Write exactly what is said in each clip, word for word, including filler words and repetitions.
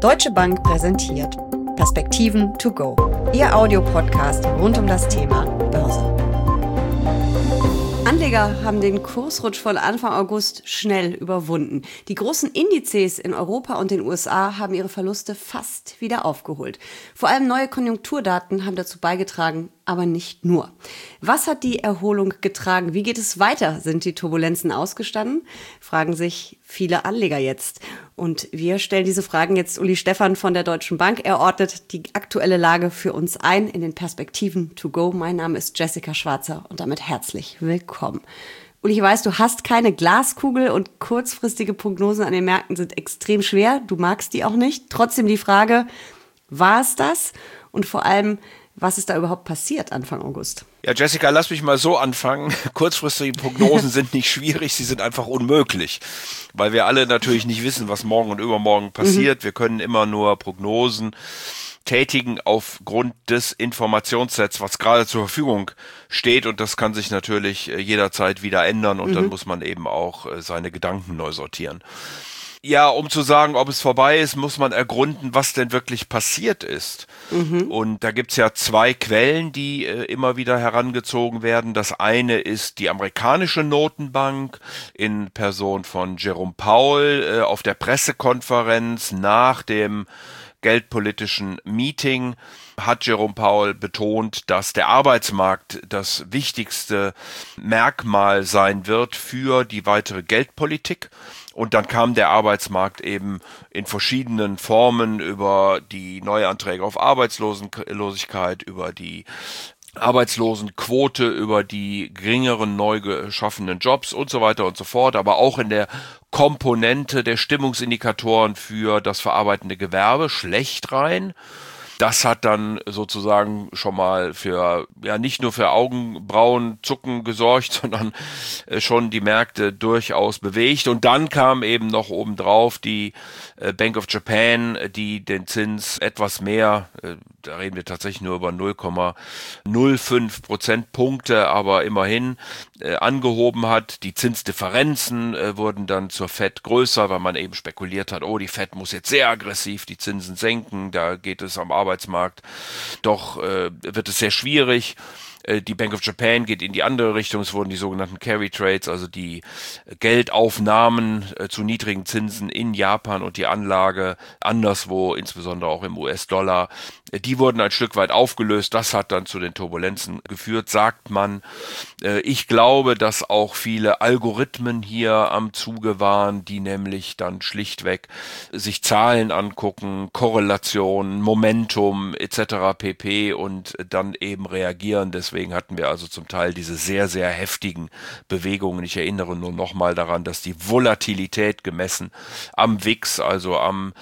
Deutsche Bank präsentiert Perspektiven to go, Ihr Audiopodcast rund um das Thema Börse. Anleger haben den Kursrutsch von Anfang August schnell überwunden. Die großen Indizes in Europa und den U S A haben ihre Verluste fast wieder aufgeholt. Vor allem neue Konjunkturdaten haben dazu beigetragen, aber nicht nur. Was hat die Erholung getragen? Wie geht es weiter? Sind die Turbulenzen ausgestanden? Fragen sich viele Anleger jetzt. Und wir stellen diese Fragen jetzt Uli Stephan von der Deutschen Bank. Er ordnet die aktuelle Lage für uns ein in den Perspektiven to go. Mein Name ist Jessica Schwarzer und damit herzlich willkommen. Uli, ich weiß, du hast keine Glaskugel und kurzfristige Prognosen an den Märkten sind extrem schwer. Du magst die auch nicht. Trotzdem die Frage, war es das? Und vor allem, was ist da überhaupt passiert Anfang August? Ja, Jessica, lass mich mal so anfangen. Kurzfristige Prognosen sind nicht schwierig, sie sind einfach unmöglich, weil wir alle natürlich nicht wissen, was morgen und übermorgen passiert. Mhm. Wir können immer nur Prognosen tätigen aufgrund des Informationssets, was gerade zur Verfügung steht, und das kann sich natürlich jederzeit wieder ändern und mhm. dann muss man eben auch seine Gedanken neu sortieren. Ja, um zu sagen, ob es vorbei ist, muss man ergründen, was denn wirklich passiert ist. Mhm. Und da gibt's ja zwei Quellen, die äh, immer wieder herangezogen werden. Das eine ist die amerikanische Notenbank in Person von Jerome Powell äh, auf der Pressekonferenz nach dem geldpolitischen Meeting hat Jerome Powell betont, dass der Arbeitsmarkt das wichtigste Merkmal sein wird für die weitere Geldpolitik. Und dann kam der Arbeitsmarkt eben in verschiedenen Formen über die Neuanträge auf Arbeitslosigkeit, über die Arbeitslosenquote, über die geringeren neu geschaffenen Jobs und so weiter und so fort, aber auch in der Komponente der Stimmungsindikatoren für das verarbeitende Gewerbe schlecht rein. Das hat dann sozusagen schon mal für, ja, nicht nur für Augenbrauenzucken gesorgt, sondern schon die Märkte durchaus bewegt. Und dann kam eben noch obendrauf die Bank of Japan, die den Zins etwas mehr, da reden wir tatsächlich nur über null Komma null fünf Prozentpunkte, aber immerhin äh, angehoben hat. Die Zinsdifferenzen äh, wurden dann zur Fed größer, weil man eben spekuliert hat, oh, die Fed muss jetzt sehr aggressiv die Zinsen senken, da geht es am Arbeitsmarkt, doch äh, wird es sehr schwierig. Die Bank of Japan geht in die andere Richtung. Es wurden die sogenannten Carry Trades, also die Geldaufnahmen äh, zu niedrigen Zinsen in Japan und die Anlage anderswo, insbesondere auch im U S-Dollar, äh, die wurden ein Stück weit aufgelöst. Das hat dann zu den Turbulenzen geführt, sagt man. Äh, ich glaube, dass auch viele Algorithmen hier am Zuge waren, die nämlich dann schlichtweg sich Zahlen angucken, Korrelation, Momentum et cetera pp. Und dann eben reagieren. Deswegen hatten wir also zum Teil diese sehr, sehr heftigen Bewegungen. Ich erinnere nur nochmal daran, dass die Volatilität gemessen am V I X, also am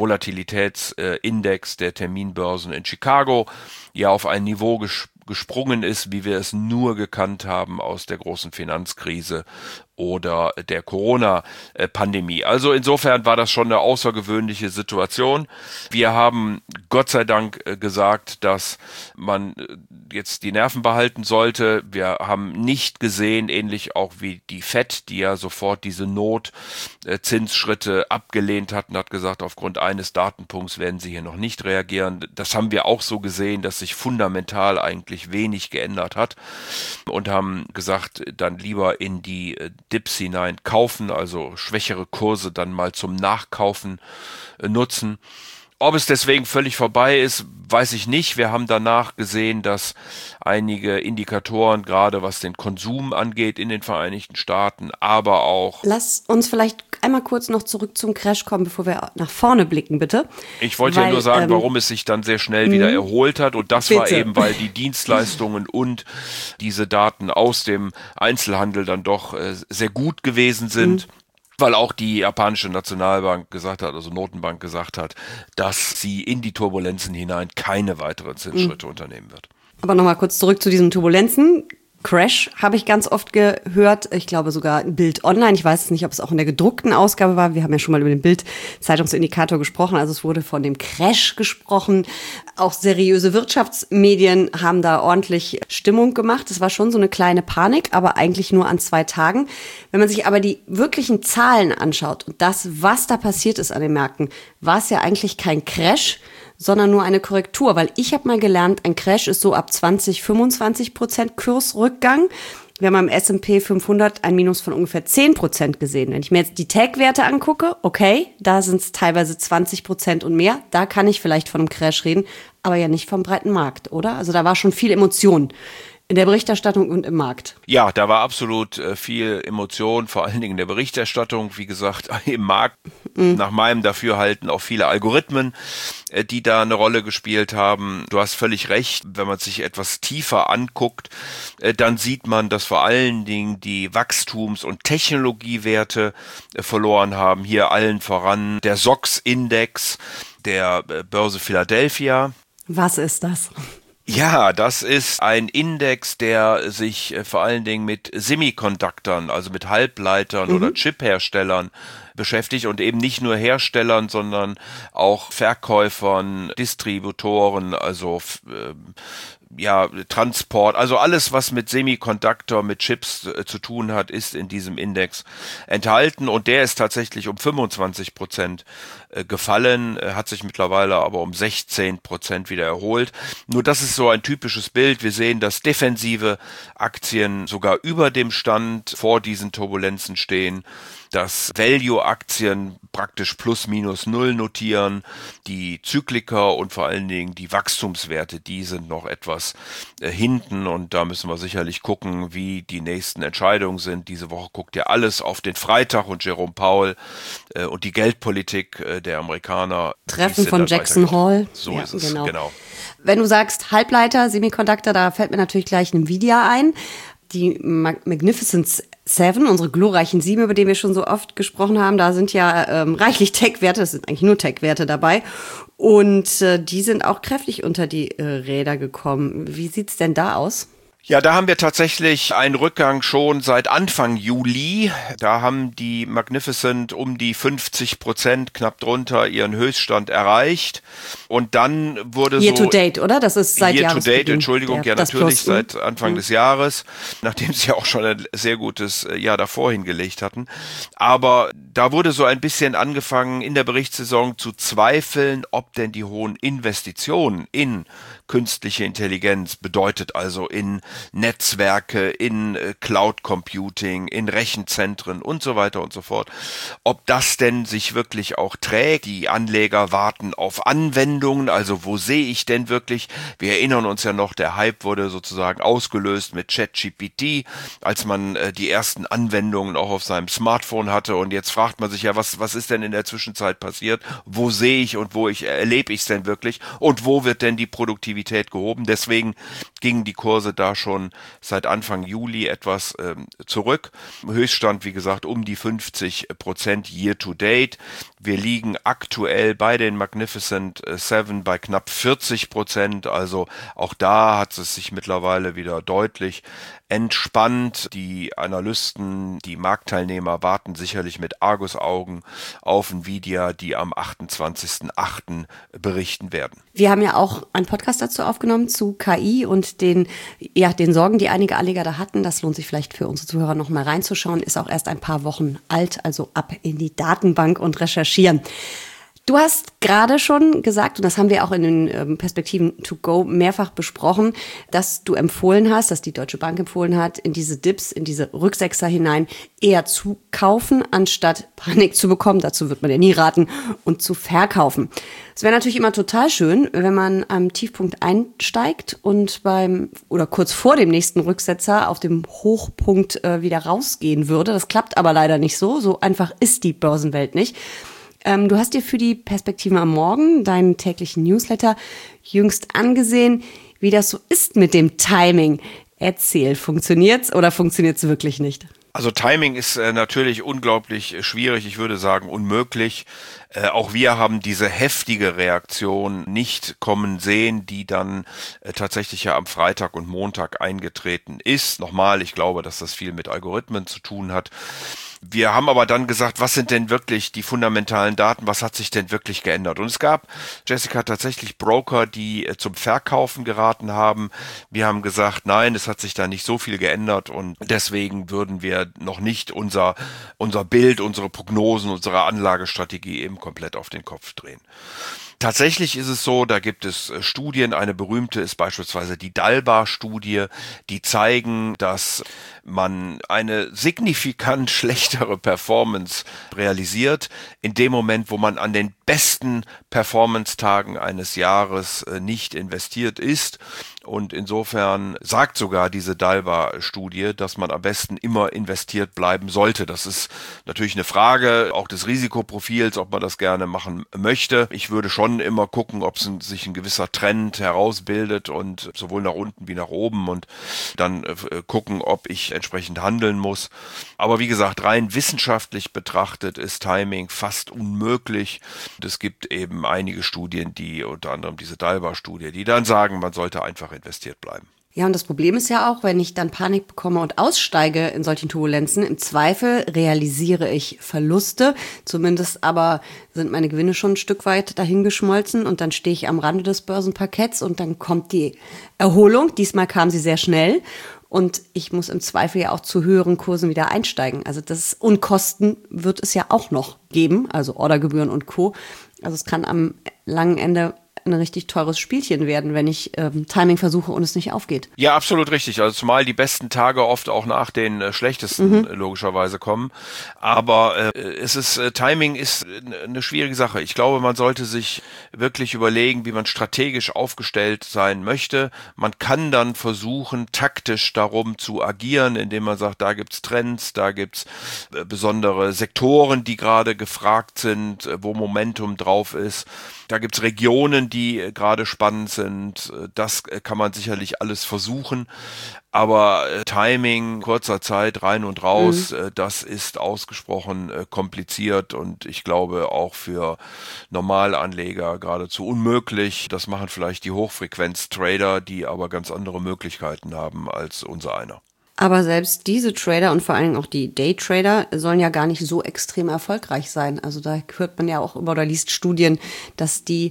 Volatilitätsindex der Terminbörsen in Chicago, ja auf ein Niveau ges- gesprungen ist, wie wir es nur gekannt haben aus der großen Finanzkrise oder der Corona-Pandemie. Also insofern war das schon eine außergewöhnliche Situation. Wir haben Gott sei Dank gesagt, dass man jetzt die Nerven behalten sollte. Wir haben nicht gesehen, ähnlich auch wie die Fed, die ja sofort diese Notzinsschritte abgelehnt hat und hat gesagt, aufgrund eines Datenpunkts werden sie hier noch nicht reagieren. Das haben wir auch so gesehen, dass sich fundamental eigentlich wenig geändert hat und haben gesagt, dann lieber in die Dips hinein kaufen, also schwächere Kurse dann mal zum Nachkaufen äh, nutzen. Ob es deswegen völlig vorbei ist, weiß ich nicht. Wir haben danach gesehen, dass einige Indikatoren, gerade was den Konsum angeht in den Vereinigten Staaten, aber auch... Lass uns vielleicht einmal kurz noch zurück zum Crash kommen, bevor wir nach vorne blicken, bitte. Ich wollte weil, ja nur sagen, ähm, warum es sich dann sehr schnell wieder erholt hat. Und das bitte. war eben, weil die Dienstleistungen und diese Daten aus dem Einzelhandel dann doch äh, sehr gut gewesen sind. Mhm. Weil auch die japanische Nationalbank gesagt hat, also Notenbank gesagt hat, dass sie in die Turbulenzen hinein keine weiteren Zinsschritte mhm. unternehmen wird. Aber nochmal kurz zurück zu diesen Turbulenzen. Crash habe ich ganz oft gehört. Ich glaube sogar Bild Online. Ich weiß nicht, ob es auch in der gedruckten Ausgabe war. Wir haben ja schon mal über den Bild-Zeitungsindikator gesprochen. Also es wurde von dem Crash gesprochen. Auch seriöse Wirtschaftsmedien haben da ordentlich Stimmung gemacht. Es war schon so eine kleine Panik, aber eigentlich nur an zwei Tagen. Wenn man sich aber die wirklichen Zahlen anschaut und das, was da passiert ist an den Märkten, war es ja eigentlich kein Crash, sondern nur eine Korrektur, weil ich habe mal gelernt, ein Crash ist so ab zwanzig, fünfundzwanzig Prozent Kursrückgang. Wir haben am S und P fünfhundert ein Minus von ungefähr zehn Prozent gesehen. Wenn ich mir jetzt die Tech-Werte angucke, okay, da sind es teilweise zwanzig Prozent und mehr, da kann ich vielleicht von einem Crash reden, aber ja nicht vom breiten Markt, oder? Also da war schon viel Emotion in der Berichterstattung und im Markt. Ja, da war absolut äh, viel Emotion, vor allen Dingen in der Berichterstattung. Wie gesagt, im Markt, mhm. nach meinem Dafürhalten auch viele Algorithmen, äh, die da eine Rolle gespielt haben. Du hast völlig recht, wenn man sich etwas tiefer anguckt, äh, dann sieht man, dass vor allen Dingen die Wachstums- und Technologiewerte äh, verloren haben. Hier allen voran der S O X-Index der äh, Börse Philadelphia. Was ist das? Ja, das ist ein Index, der sich äh, vor allen Dingen mit Semiconductern, also mit Halbleitern mhm. oder Chipherstellern beschäftigt und eben nicht nur Herstellern, sondern auch Verkäufern, Distributoren, also äh, ja, Transport, also alles, was mit Semiconductor, mit Chips äh, zu tun hat, ist in diesem Index enthalten und der ist tatsächlich um fünfundzwanzig Prozent äh, gefallen, äh, hat sich mittlerweile aber um sechzehn Prozent wieder erholt. Nur das ist so ein typisches Bild. Wir sehen, dass defensive Aktien sogar über dem Stand vor diesen Turbulenzen stehen, dass Value-Aktien praktisch plus minus null notieren, die Zykliker und vor allen Dingen die Wachstumswerte, die sind noch etwas äh, hinten und da müssen wir sicherlich gucken, wie die nächsten Entscheidungen sind. Diese Woche guckt ja alles auf den Freitag und Jerome Powell äh, und die Geldpolitik äh, der Amerikaner. Treffen von Jackson Hall. So ja, ist es, genau. genau. Wenn du sagst Halbleiter, Semiconductor, da fällt mir natürlich gleich Nvidia ein. Die Magnificent Seven, unsere glorreichen Sieben, über die wir schon so oft gesprochen haben, da sind ja ähm, reichlich Tech-Werte, es sind eigentlich nur Tech-Werte dabei. Und äh, die sind auch kräftig unter die äh, Räder gekommen. Wie sieht's denn da aus? Ja, da haben wir tatsächlich einen Rückgang schon seit Anfang Juli. Da haben die Magnificent um die fünfzig Prozent knapp drunter ihren Höchststand erreicht. Und dann wurde Year so... Year to date, oder? Das ist seit Year to date, Entschuldigung, der, ja natürlich Plus, seit Anfang mhm. des Jahres, nachdem sie ja auch schon ein sehr gutes Jahr davor hingelegt hatten. Aber da wurde so ein bisschen angefangen in der Berichtssaison zu zweifeln, ob denn die hohen Investitionen in künstliche Intelligenz, bedeutet also in Netzwerke, in äh, Cloud Computing, in Rechenzentren und so weiter und so fort. Ob das denn sich wirklich auch trägt, die Anleger warten auf Anwendungen, also wo sehe ich denn wirklich, wir erinnern uns ja noch, der Hype wurde sozusagen ausgelöst mit ChatGPT, als man äh, die ersten Anwendungen auch auf seinem Smartphone hatte und jetzt fragt man sich ja, was, was ist denn in der Zwischenzeit passiert, wo sehe ich und wo ich erlebe ich es denn wirklich und wo wird denn die Produktivität gehoben. Deswegen gingen die Kurse da schon seit Anfang Juli etwas ähm, zurück. Höchststand, wie gesagt, um die fünfzig Prozent year to date. Wir liegen aktuell bei den Magnificent Seven bei knapp vierzig Prozent. Also auch da hat es sich mittlerweile wieder deutlich entspannt. Die Analysten, die Marktteilnehmer warten sicherlich mit Argusaugen auf Nvidia, die am achtundzwanzigsten achten berichten werden. Wir haben ja auch einen Podcast dazu aufgenommen zu K I und den, ja, den Sorgen, die einige Anleger da hatten. Das lohnt sich vielleicht für unsere Zuhörer noch mal reinzuschauen. Ist auch erst ein paar Wochen alt, also ab in die Datenbank und recherchieren. Du hast gerade schon gesagt, und das haben wir auch in den Perspektiven to go mehrfach besprochen, dass du empfohlen hast, dass die Deutsche Bank empfohlen hat, in diese Dips, in diese Rücksechser hinein eher zu kaufen, anstatt Panik zu bekommen. Dazu wird man ja nie raten, und zu verkaufen. Es wäre natürlich immer total schön, wenn man am Tiefpunkt einsteigt und beim oder kurz vor dem nächsten Rücksetzer auf dem Hochpunkt äh, wieder rausgehen würde. Das klappt aber leider nicht so. So einfach ist die Börsenwelt nicht. Ähm, du hast dir für die Perspektiven am Morgen, deinen täglichen Newsletter, jüngst angesehen, wie das so ist mit dem Timing. Erzähl, funktioniert's oder funktioniert's wirklich nicht? Also Timing ist äh, natürlich unglaublich schwierig, ich würde sagen unmöglich. Äh, auch wir haben diese heftige Reaktion nicht kommen sehen, die dann äh, tatsächlich ja am Freitag und Montag eingetreten ist. Nochmal, ich glaube, dass das viel mit Algorithmen zu tun hat. Wir haben aber dann gesagt, was sind denn wirklich die fundamentalen Daten, was hat sich denn wirklich geändert? Und es gab, Jessica, tatsächlich Broker, die äh, zum Verkaufen geraten haben. Wir haben gesagt, nein, es hat sich da nicht so viel geändert und deswegen würden wir noch nicht unser, unser Bild, unsere Prognosen, unsere Anlagestrategie eben komplett auf den Kopf drehen. Tatsächlich ist es so, da gibt es Studien, eine berühmte ist beispielsweise die Dalbar-Studie, die zeigen, dass man eine signifikant schlechtere Performance realisiert in dem Moment, wo man an den besten Performance-Tagen eines Jahres nicht investiert ist. Und insofern sagt sogar diese Dalbar-Studie, dass man am besten immer investiert bleiben sollte. Das ist natürlich eine Frage auch des Risikoprofils, ob man das gerne machen möchte. Ich würde schon immer gucken, ob sich ein gewisser Trend herausbildet und sowohl nach unten wie nach oben und dann gucken, ob ich entsprechend handeln muss. Aber wie gesagt, rein wissenschaftlich betrachtet ist Timing fast unmöglich. Und es gibt eben einige Studien, die unter anderem diese Dalbar-Studie, die dann sagen, man sollte einfach investiert bleiben. Ja, und das Problem ist ja auch, wenn ich dann Panik bekomme und aussteige in solchen Turbulenzen, im Zweifel realisiere ich Verluste, zumindest aber sind meine Gewinne schon ein Stück weit dahingeschmolzen und dann stehe ich am Rande des Börsenparketts und dann kommt die Erholung. Diesmal kam sie sehr schnell und ich muss im Zweifel ja auch zu höheren Kursen wieder einsteigen. Also das und Kosten wird es ja auch noch geben, also Ordergebühren und Co. Also es kann am langen Ende ein richtig teures Spielchen werden, wenn ich ähm, Timing versuche und es nicht aufgeht. Ja, absolut richtig. Also zumal die besten Tage oft auch nach den äh, schlechtesten mhm. äh, logischerweise kommen. Aber äh, es ist äh, Timing ist eine schwierige Sache. Ich glaube, man sollte sich wirklich überlegen, wie man strategisch aufgestellt sein möchte. Man kann dann versuchen, taktisch darum zu agieren, indem man sagt, da gibt's Trends, da gibt's äh, besondere Sektoren, die gerade gefragt sind, äh, wo Momentum drauf ist. Da gibt's Regionen, die äh, gerade spannend sind. Das äh, kann man sicherlich alles versuchen. Aber äh, Timing, kurzer Zeit, rein und raus, mhm. äh, das ist ausgesprochen äh, kompliziert und ich glaube auch für Normalanleger geradezu unmöglich. Das machen vielleicht die Hochfrequenz-Trader, die aber ganz andere Möglichkeiten haben als unser einer. Aber selbst diese Trader und vor allen Dingen auch die Daytrader sollen ja gar nicht so extrem erfolgreich sein. Also da hört man ja auch über oder liest Studien, dass die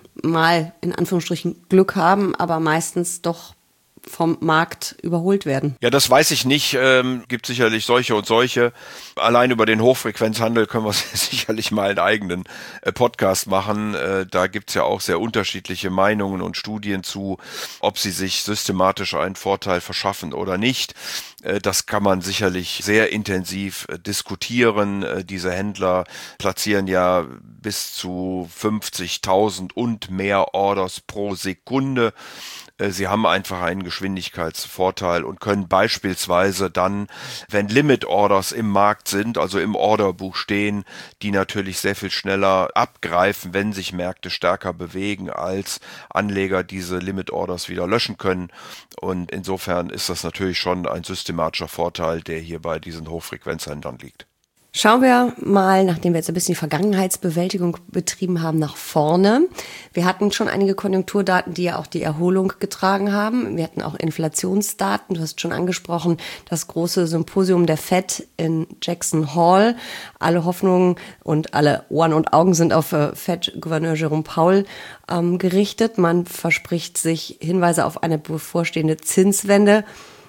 mal in Anführungsstrichen Glück haben, aber meistens doch vom Markt überholt werden. Ja, das weiß ich nicht. Ähm, gibt sicherlich solche und solche. Allein über den Hochfrequenzhandel können wir sicherlich mal einen eigenen äh, Podcast machen. Äh, da gibt's ja auch sehr unterschiedliche Meinungen und Studien zu, ob sie sich systematisch einen Vorteil verschaffen oder nicht. Äh, das kann man sicherlich sehr intensiv äh, diskutieren. Äh, diese Händler platzieren ja bis zu fünfzigtausend und mehr Orders pro Sekunde. Sie haben einfach einen Geschwindigkeitsvorteil und können beispielsweise dann, wenn Limit-Orders im Markt sind, also im Orderbuch stehen, die natürlich sehr viel schneller abgreifen, wenn sich Märkte stärker bewegen, als Anleger diese Limit-Orders wieder löschen können. Und insofern ist das natürlich schon ein systematischer Vorteil, der hier bei diesen Hochfrequenzhändlern liegt. Schauen wir mal, nachdem wir jetzt ein bisschen die Vergangenheitsbewältigung betrieben haben, nach vorne. Wir hatten schon einige Konjunkturdaten, die ja auch die Erholung getragen haben. Wir hatten auch Inflationsdaten. Du hast schon angesprochen, das große Symposium der Fed in Jackson Hole. Alle Hoffnungen und alle Ohren und Augen sind auf Fed-Gouverneur Jerome Powell ähm, gerichtet. Man verspricht sich Hinweise auf eine bevorstehende Zinswende.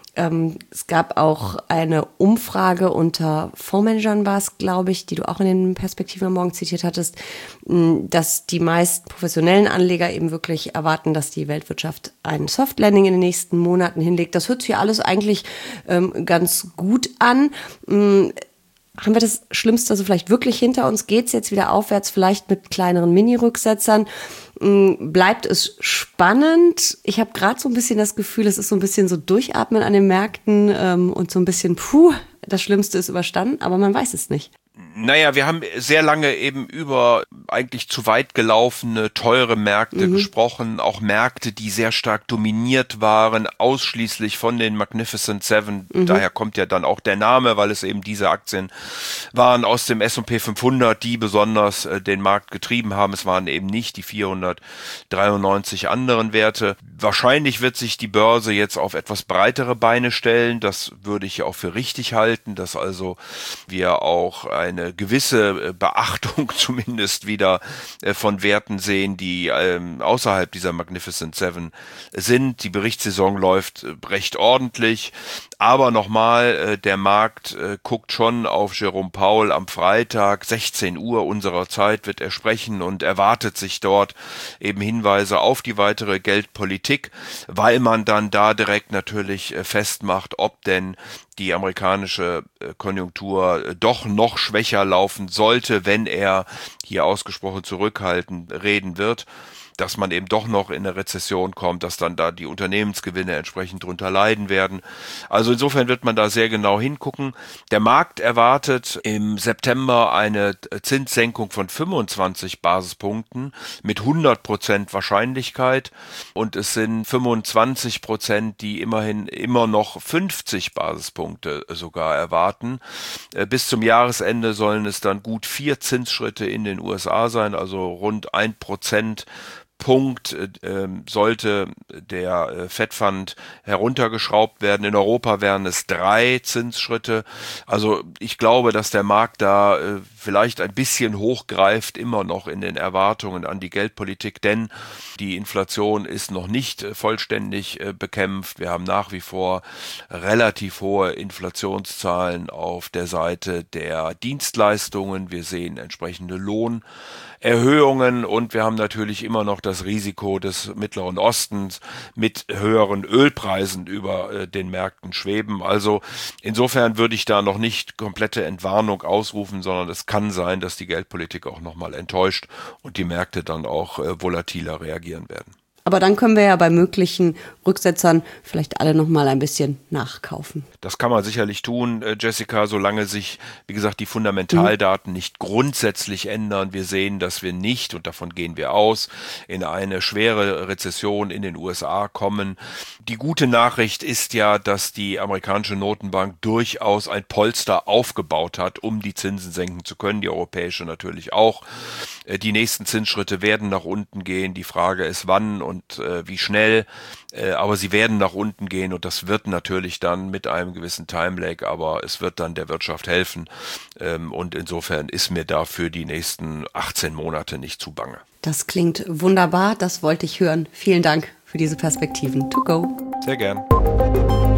Es gab auch eine Umfrage unter Fondsmanagern, war es, glaube ich, die du auch in den Perspektiven am Morgen zitiert hattest, dass die meisten professionellen Anleger eben wirklich erwarten, dass die Weltwirtschaft ein Soft Landing in den nächsten Monaten hinlegt. Das hört sich ja alles eigentlich ähm, ganz gut an. Ähm, haben wir das Schlimmste also vielleicht wirklich hinter uns? Geht's jetzt wieder aufwärts, vielleicht mit kleineren Mini-Rücksetzern? Bleibt es spannend? Ich habe gerade so ein bisschen das Gefühl, es ist so ein bisschen so Durchatmen an den Märkten ähm, und so ein bisschen, puh, das Schlimmste ist überstanden, aber man weiß es nicht. Naja, wir haben sehr lange eben über eigentlich zu weit gelaufene, teure Märkte mhm. gesprochen, auch Märkte, die sehr stark dominiert waren, ausschließlich von den Magnificent Seven. Mhm. Daher kommt ja dann auch der Name, weil es eben diese Aktien waren aus dem S und P fünfhundert, die besonders äh, den Markt getrieben haben. Es waren eben nicht die vierhundertdreiundneunzig anderen Werte. Wahrscheinlich wird sich die Börse jetzt auf etwas breitere Beine stellen. Das würde ich auch für richtig halten, dass also wir auch eine gewisse Beachtung zumindest wieder äh, von Werten sehen, die ähm, außerhalb dieser Magnificent Seven sind. Die Berichtssaison läuft äh, recht ordentlich. Aber nochmal, äh, der Markt äh, guckt schon auf Jerome Powell am Freitag, sechzehn Uhr unserer Zeit wird er sprechen und erwartet sich dort eben Hinweise auf die weitere Geldpolitik, weil man dann da direkt natürlich äh, festmacht, ob denn die amerikanische äh, Konjunktur äh, doch noch schwächer laufen sollte, wenn er hier ausgesprochen zurückhaltend reden wird, dass man eben doch noch in eine Rezession kommt, dass dann da die Unternehmensgewinne entsprechend drunter leiden werden. Also insofern wird man da sehr genau hingucken. Der Markt erwartet im September eine Zinssenkung von fünfundzwanzig Basispunkten mit hundert Prozent Wahrscheinlichkeit und es sind fünfundzwanzig Prozent, die immerhin immer noch fünfzig Basispunkte sogar erwarten. Bis zum Jahresende sollen es dann gut vier Zinsschritte in den U S A sein, also rund ein Prozent Punkt äh, sollte der äh, Fed Fund heruntergeschraubt werden. In Europa wären es drei Zinsschritte. Also ich glaube, dass der Markt da äh, vielleicht ein bisschen hochgreift, immer noch in den Erwartungen an die Geldpolitik, denn die Inflation ist noch nicht äh, vollständig äh, bekämpft. Wir haben nach wie vor relativ hohe Inflationszahlen auf der Seite der Dienstleistungen. Wir sehen entsprechende Lohnerhöhungen und wir haben natürlich immer noch das Risiko des Mittleren Ostens mit höheren Ölpreisen über äh, den Märkten schweben. Also insofern würde ich da noch nicht komplette Entwarnung ausrufen, sondern es kann sein, dass die Geldpolitik auch nochmal enttäuscht und die Märkte dann auch äh, volatiler reagieren werden. Aber dann können wir ja bei möglichen Rücksetzern vielleicht alle noch mal ein bisschen nachkaufen. Das kann man sicherlich tun, Jessica, solange sich, wie gesagt, die Fundamentaldaten mhm. nicht grundsätzlich ändern. Wir sehen, dass wir nicht, und davon gehen wir aus, in eine schwere Rezession in den U S A kommen. Die gute Nachricht ist ja, dass die amerikanische Notenbank durchaus ein Polster aufgebaut hat, um die Zinsen senken zu können, die europäische natürlich auch. Die nächsten Zinsschritte werden nach unten gehen. Die Frage ist, wann und äh, wie schnell. Äh, aber sie werden nach unten gehen und das wird natürlich dann mit einem gewissen Time-Lag, aber es wird dann der Wirtschaft helfen. Ähm, und insofern ist mir da für die nächsten achtzehn Monate nicht zu bange. Das klingt wunderbar. Das wollte ich hören. Vielen Dank für diese Perspektiven. To go. Sehr gern.